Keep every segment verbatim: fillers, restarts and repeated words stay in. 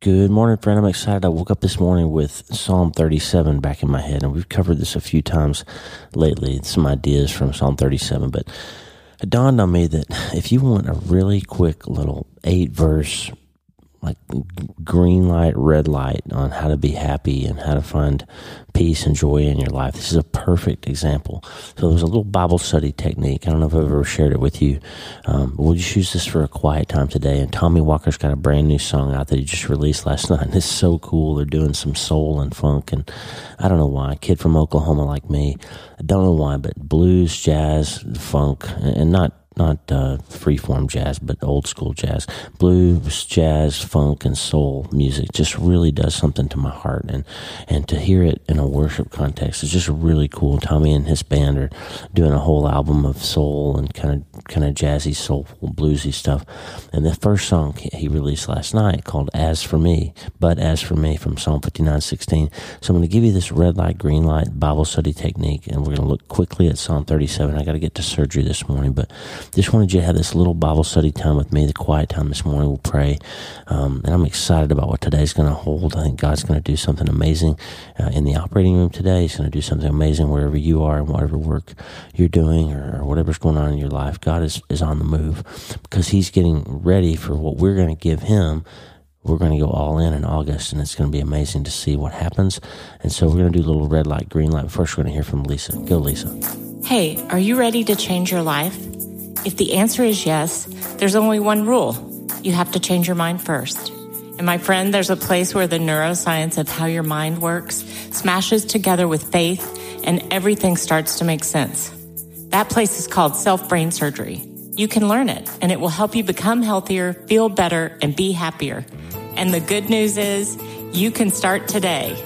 Good morning, friend. I'm excited. I woke up this morning with Psalm thirty-seven back in my head, and we've covered this a few times lately, some ideas from Psalm thirty-seven, but it dawned on me that if you want a really quick little eight-verse, like green light, red light on how to be happy and how to find peace and joy in your life, this is a perfect example. So there's a little Bible study technique. I don't know if I've ever shared it with you. Um, we'll just use this for a quiet time today. And Tommy Walker's got a brand new song out that he just released last night. And it's so cool. They're doing some soul and funk. And I don't know why. A kid from Oklahoma like me, I don't know why, but blues, jazz, funk, and not Not uh, freeform jazz, but old school jazz. Blues, jazz, funk, and soul music just really does something to my heart. And, and to hear it in a worship context is just really cool. Tommy and his band are doing a whole album of soul and kind of kind of jazzy, soulful, bluesy stuff. And the first song he released last night called As For Me, But As For Me from Psalm fifty-nine sixteen. So I'm going to give you this red light, green light Bible study technique, and we're going to look quickly at Psalm thirty-seven. I got to get to surgery this morning, but just wanted you to have this little Bible study time with me, the quiet time this morning. We'll pray. Um, and I'm excited about what today's going to hold. I think God's going to do something amazing uh, in the operating room today. He's going to do something amazing wherever you are and whatever work you're doing or, or whatever's going on in your life. God is, is on the move because he's getting ready for what we're going to give him. We're going to go all in in August, and it's going to be amazing to see what happens. And so we're going to do a little red light, green light. First, we're going to hear from Lisa. Go, Lisa. Hey, are you ready to change your life? If the answer is yes, there's only one rule. You have to change your mind first. And my friend, there's a place where the neuroscience of how your mind works smashes together with faith, and everything starts to make sense. That place is called self-brain surgery. You can learn it, and it will help you become healthier, feel better, and be happier. And the good news is, you can start today.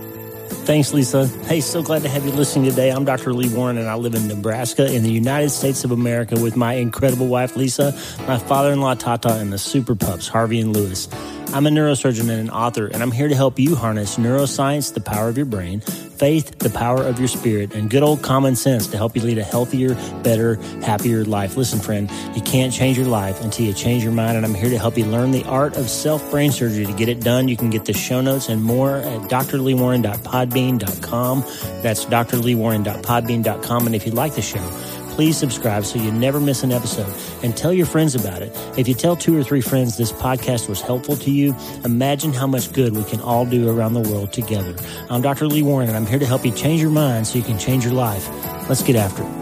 Thanks, Lisa. Hey, so glad to have you listening today. I'm Doctor Lee Warren, and I live in Nebraska in the United States of America with my incredible wife, Lisa, my father-in-law, Tata, and the super pups, Harvey and Lewis. I'm a neurosurgeon and an author, and I'm here to help you harness neuroscience, the power of your brain, faith, the power of your spirit, and good old common sense to help you lead a healthier, better, happier life. Listen, friend, you can't change your life until you change your mind, and I'm here to help you learn the art of self-brain surgery. To get it done, you can get the show notes and more at d r lee warren dot podbean dot com. That's d r lee warren dot podbean dot com, and if you like the show, please subscribe so you never miss an episode, and tell your friends about it. If you tell two or three friends this podcast was helpful to you, imagine how much good we can all do around the world together. I'm Doctor Lee Warren, and I'm here to help you change your mind so you can change your life. Let's get after it.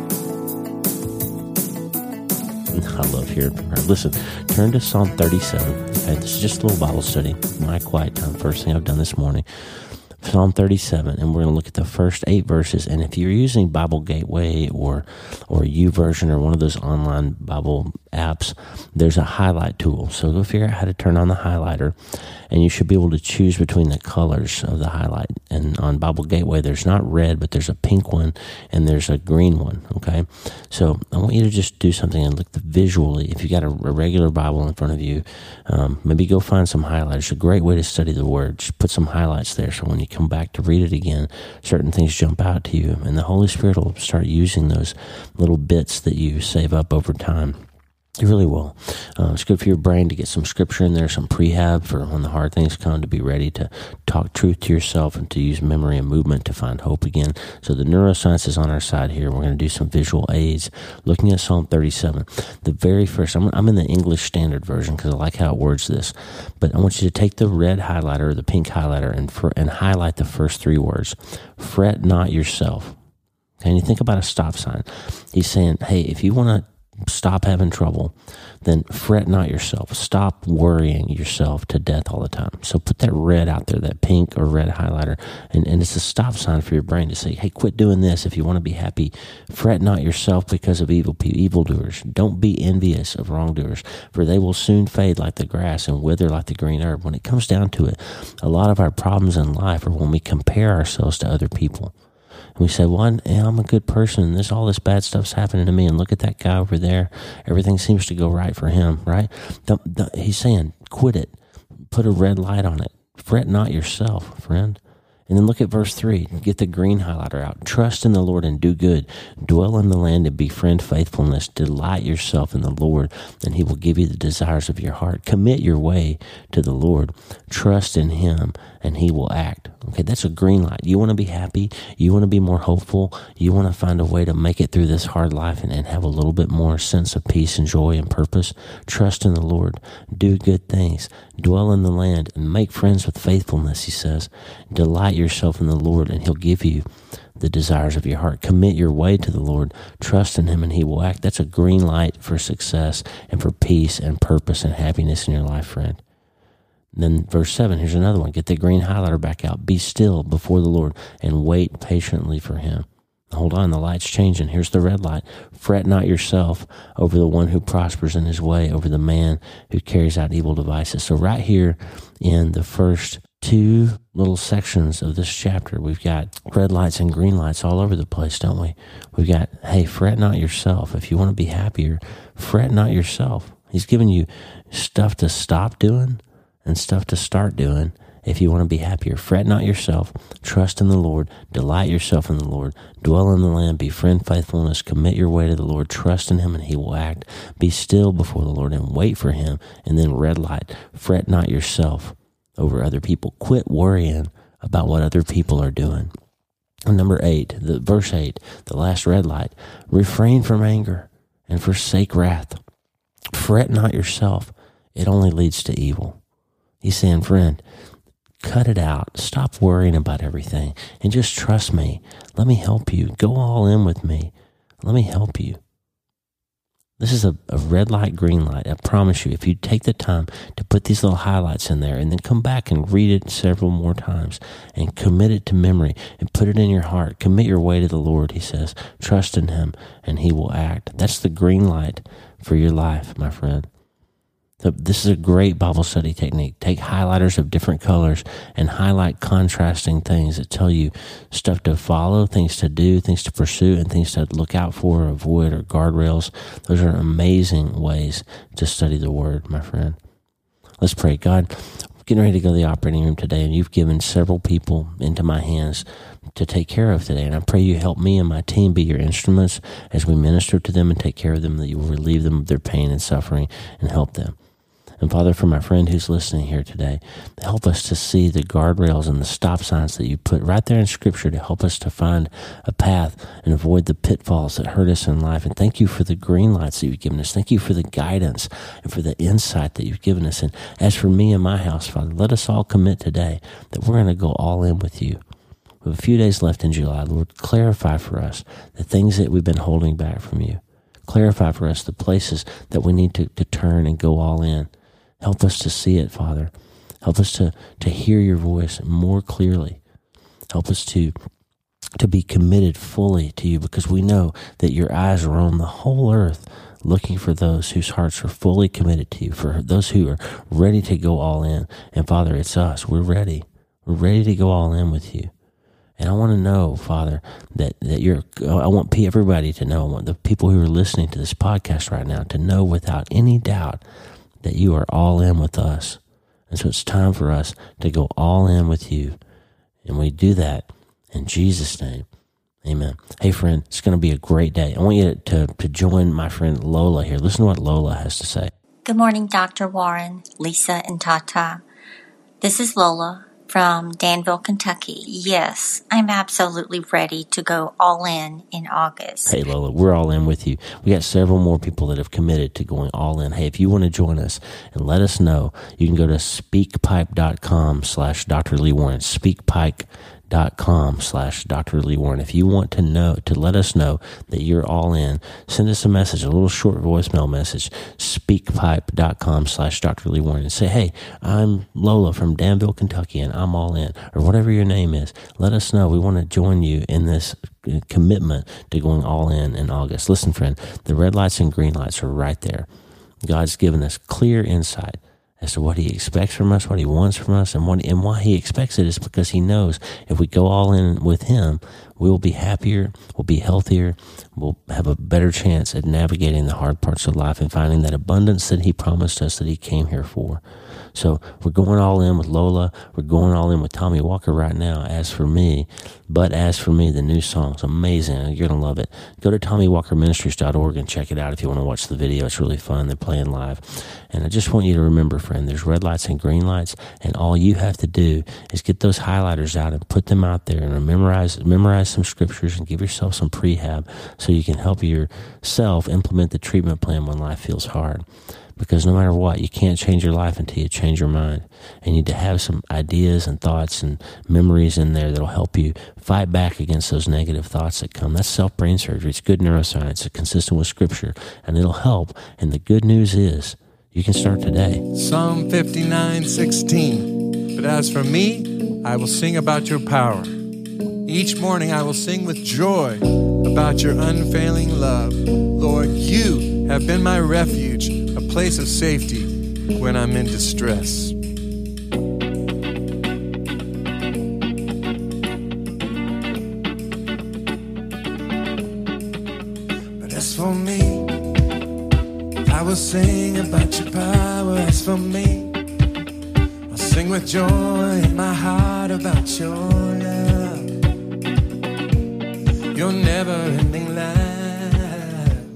I love hearing from her. Listen, turn to Psalm thirty-seven. Okay, this is just a little Bible study, my quiet time, first thing I've done this morning. Psalm thirty-seven, and we're going to look at the first eight verses. And if you're using Bible Gateway or or YouVersion or one of those online Bible apps, there's a highlight tool. So go figure out how to turn on the highlighter, and you should be able to choose between the colors of the highlight. And on Bible Gateway, there's not red, but there's a pink one, and there's a green one, okay? So I want you to just do something and look visually. If you got a, a regular Bible in front of you, um, maybe go find some highlighters. It's a great way to study the Word. Just put some highlights there, so when you come back to read it again, certain things jump out to you, and the Holy Spirit will start using those little bits that you save up over time. It really will. Uh, it's good for your brain to get some scripture in there, some prehab for when the hard things come, to be ready to talk truth to yourself and to use memory and movement to find hope again. So the neuroscience is on our side here. We're going to do some visual aids looking at Psalm thirty-seven. The very first, I'm, I'm in the English Standard Version because I like how it words this, but I want you to take the red highlighter or the pink highlighter and, for, and highlight the first three words. Fret not yourself. Okay, and you think about a stop sign. He's saying, hey, if you want to stop having trouble, then fret not yourself. Stop worrying yourself to death all the time. So put that red out there, that pink or red highlighter, and, and it's a stop sign for your brain to say, hey, quit doing this if you want to be happy. Fret not yourself because of evil evildoers. Don't be envious of wrongdoers, for they will soon fade like the grass and wither like the green herb. When it comes down to it, a lot of our problems in life are when we compare ourselves to other people. And we say, well, yeah, I'm a good person, and this all this bad stuff's happening to me, and look at that guy over there. Everything seems to go right for him, right? Don't, don't, he's saying, quit it. Put a red light on it. Fret not yourself, friend. And then look at verse three. Get the green highlighter out. Trust in the Lord and do good. Dwell in the land and befriend faithfulness. Delight yourself in the Lord, and he will give you the desires of your heart. Commit your way to the Lord. Trust in him, and he will act. Okay, that's a green light. You want to be happy. You want to be more hopeful. You want to find a way to make it through this hard life and, and have a little bit more sense of peace and joy and purpose. Trust in the Lord. Do good things. Dwell in the land and make friends with faithfulness, he says. Delight yourself in the Lord, and he'll give you the desires of your heart. Commit your way to the Lord. Trust in him, and he will act. That's a green light for success and for peace and purpose and happiness in your life, friend. And then verse seven, here's another one. Get the green highlighter back out. Be still before the Lord and wait patiently for him. Hold on, the light's changing. Here's the red light. Fret not yourself over the one who prospers in his way, over the man who carries out evil devices. So right here in the first two little sections of this chapter, we've got red lights and green lights all over the place, don't we? We've got, hey, fret not yourself. If you want to be happier, fret not yourself. He's giving you stuff to stop doing and stuff to start doing. If you want to be happier, fret not yourself, trust in the Lord, delight yourself in the Lord, dwell in the land, befriend faithfulness, commit your way to the Lord, trust in him and he will act. Be still before the Lord and wait for him. And then red light, fret not yourself over other people. Quit worrying about what other people are doing. And number eight, the verse eight, the last red light, refrain from anger and forsake wrath. Fret not yourself. It only leads to evil. He's saying, friend, cut it out. Stop worrying about everything and just trust me. Let me help you. Go all in with me. Let me help you. This is a, a red light, green light. I promise you, if you take the time to put these little highlights in there and then come back and read it several more times and commit it to memory and put it in your heart, commit your way to the Lord, he says. Trust in him and he will act. That's the green light for your life, my friend. So this is a great Bible study technique. Take highlighters of different colors and highlight contrasting things that tell you stuff to follow, things to do, things to pursue, and things to look out for, or avoid, or guardrails. Those are amazing ways to study the Word, my friend. Let's pray. God, I'm getting ready to go to the operating room today, and you've given several people into my hands to take care of today. And I pray you help me and my team be your instruments as we minister to them and take care of them, that you will relieve them of their pain and suffering and help them. And Father, for my friend who's listening here today, help us to see the guardrails and the stop signs that you put right there in Scripture to help us to find a path and avoid the pitfalls that hurt us in life. And thank you for the green lights that you've given us. Thank you for the guidance and for the insight that you've given us. And as for me and my house, Father, let us all commit today that we're going to go all in with you. We have a few days left in July. Lord, clarify for us the things that we've been holding back from you. Clarify for us the places that we need to, to turn and go all in. Help us to see it, Father. Help us to, to hear your voice more clearly. Help us to, to be committed fully to you, because we know that your eyes are on the whole earth looking for those whose hearts are fully committed to you, for those who are ready to go all in. And Father, it's us. We're ready. We're ready to go all in with you. And I want to know, Father, that, that you're, I want everybody to know, I want the people who are listening to this podcast right now to know without any doubt that you are all in with us. And so it's time for us to go all in with you. And we do that in Jesus' name. Amen. Hey, friend, it's going to be a great day. I want you to, to join my friend Lola here. Listen to what Lola has to say. Good morning, Doctor Warren, Lisa, and Tata. This is Lola from Danville, Kentucky. Yes, I'm absolutely ready to go all in in August. Hey, Lola, we're all in with you. We got several more people that have committed to going all in. Hey, if you want to join us and let us know, you can go to speakpipe.com slash Dr. Lee Warren. Speakpipe dot com slash Dr. Lee Warren. If you want to know, to let us know that you're all in, send us a message, a little short voicemail message, speakpipe.com slash Dr. Lee Warren, and say, hey, I'm Lola from Danville, Kentucky, and I'm all in, or whatever your name is. Let us know. We want to join you in this commitment to going all in in August. Listen, friend, the red lights and green lights are right there. God's given us clear insight as to what he expects from us, what he wants from us, and what, and why he expects it is because he knows if we go all in with him, we will be happier, we'll be healthier, we'll have a better chance at navigating the hard parts of life and finding that abundance that he promised us that he came here for. So we're going all in with Lola. We're going all in with Tommy Walker right now. As for me, but as for me, the new song's amazing. You're going to love it. Go to tommy walker ministries dot org and check it out if you want to watch the video. It's really fun. They're playing live. And I just want you to remember, friend, there's red lights and green lights, and all you have to do is get those highlighters out and put them out there and memorize, memorize some scriptures and give yourself some prehab so you can help yourself implement the treatment plan when life feels hard. Because no matter what, you can't change your life until you change your mind. And you need to have some ideas and thoughts and memories in there that'll help you fight back against those negative thoughts that come. That's self-brain surgery. It's good neuroscience. It's consistent with Scripture. And it'll help. And the good news is, you can start today. Psalm fifty-nine sixteen. But as for me, I will sing about your power. Each morning I will sing with joy about your unfailing love. Lord, you have been my refuge, a place of safety when I'm in distress. But as for me, I will sing about your power. As for me, I'll sing with joy in my heart about your love, your never-ending love.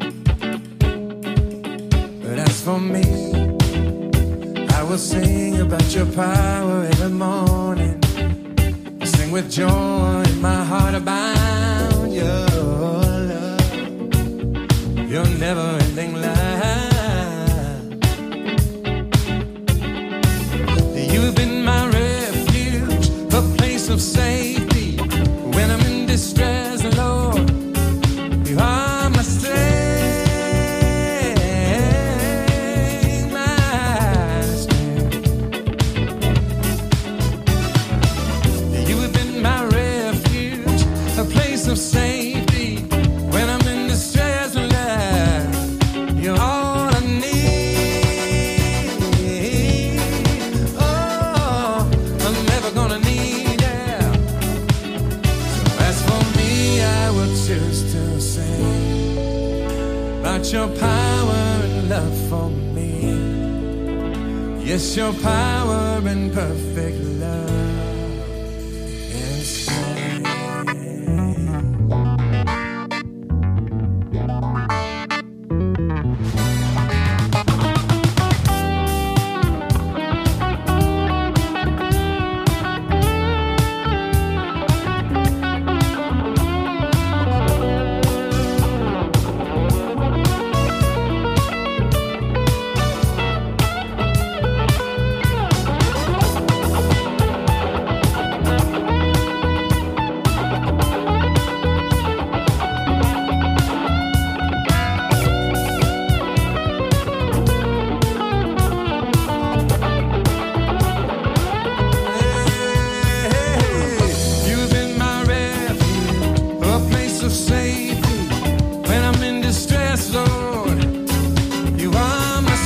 But as for me, I will sing about your power every morning. I'll sing with joy in my heart about your love, your never-ending love. You've been my refuge, a place of safety when I'm in distress, Lord. You are my strength, my strength. You have been my refuge, a place of safety when I'm in distress, Lord. You're all I need. Oh, I'm never gonna need it. So as for me, I will choose to sing about your power and love for me. Yes, your power and perfect love and strength. You've been my refuge, a place of safety when I'm in distress, Lord. You are my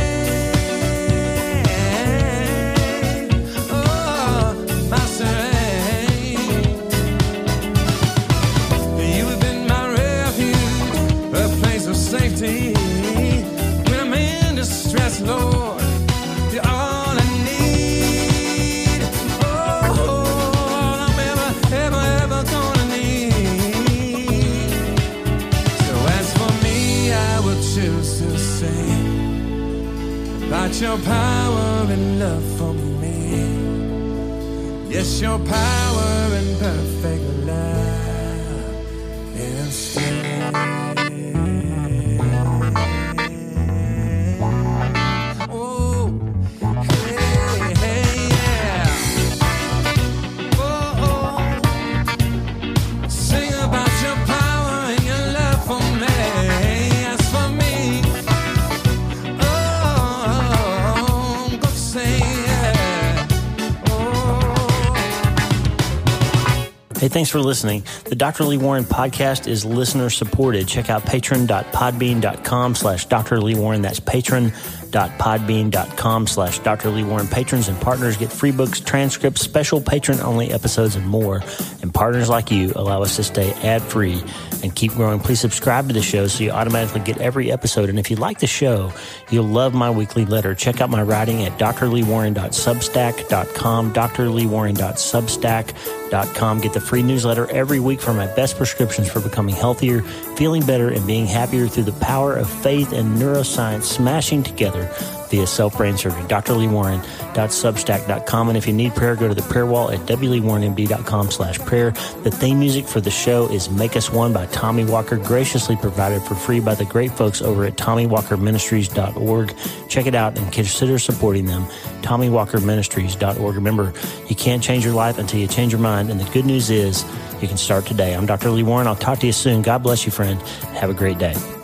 strength, oh, my strength. You have been my refuge, a place of safety when I'm in distress, Lord. You're all I need. Oh, I'm ever, ever, ever gonna need. So as for me, I will choose to sing about your power and love for me. Yes, your power and perfect love and strength. Oh, hey, hey, yeah. Oh, oh. Sing about your power and your love for me. As for me, oh, go sing, yeah. Oh. Hey, thanks for listening. The Doctor Lee Warren podcast is listener supported. Check out patron dot podbean dot com slash Doctor Lee Warren. That's patron podbean.com slash Dr. Lee Warren. Patrons and partners get free books, transcripts, special patron-only episodes, and more. And partners like you allow us to stay ad-free and keep growing. Please subscribe to the show so you automatically get every episode. And if you like the show, you'll love my weekly letter. Check out my writing at d r lee warren dot substack dot com, d r lee warren dot substack dot com. Get the free newsletter every week for my best prescriptions for becoming healthier, feeling better, and being happier through the power of faith and neuroscience smashing together via self-brain surgery. d r lee warren dot substack dot com. And if you need prayer, go to the prayer wall at w lee warren m d dot com slash prayer. The theme music for the show is Make Us One by Tommy Walker, graciously provided for free by the great folks over at tommy walker ministries dot org. Check it out and consider supporting them, tommy walker ministries dot org. Remember, you can't change your life until you change your mind, and the good news is you can start today. I'm Doctor Lee Warren. I'll talk to you soon. God bless you, friend. Have a great day.